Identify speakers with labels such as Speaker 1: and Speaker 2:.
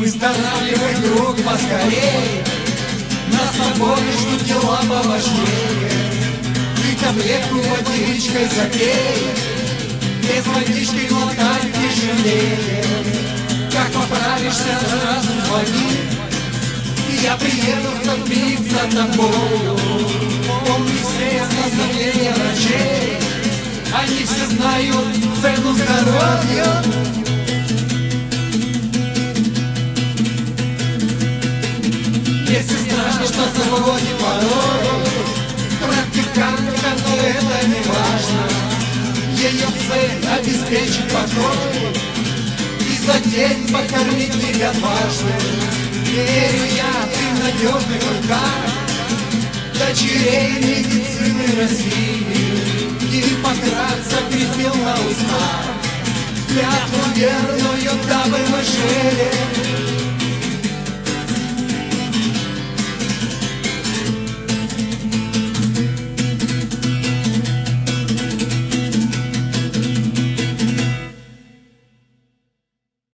Speaker 1: Выздоравливай, друг, поскорей. Нас на поле ждут дела поважнее. Ты таблетку водичкой запей. Без водички глотать тяжелее. Как поправишься, сразу звони, и я приеду в тот миг за тобою. Помни все наставления врачей, они все знают цену здоровья. Если страшно, что заводит порой практикантка, но это не важно. Ее цель обеспечить покой и за день покормить тебя дважды. Верю я, ты в надежных руках дочерей медицины России. Гиппократ закрепил на устах клятву верную, дабы мы жили.